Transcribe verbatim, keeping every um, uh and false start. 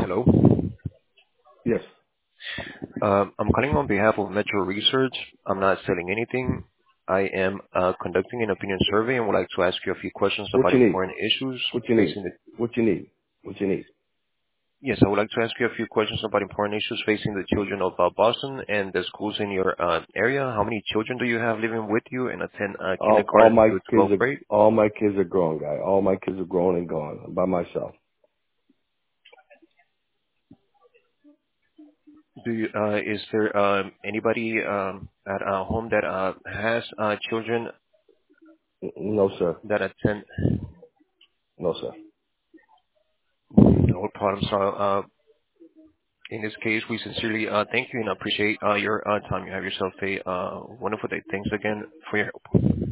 Hello. Yes. Um, I'm calling on behalf of Metro Research. I'm not selling anything. I am uh, conducting an opinion survey and would like to ask you a few questions What about you need? important issues What you need? facing the. What you need? What you need? Yes, I would like to ask you a few questions about important issues facing the children of uh, Boston and the schools in your uh, area. How many children do you have living with you and attend uh, All, all kindergarten my through kids twelfth are grade? all my kids are grown, guy. All my kids are grown and gone. I'm by myself. Do you, uh, is there um, anybody um, at uh, home that uh, has uh, children N- No sir. that attend? No sir. No problem. So, uh, in this case, we sincerely uh, thank you and appreciate uh, your uh, time. You have yourself a uh, wonderful day. Thanks again for your help.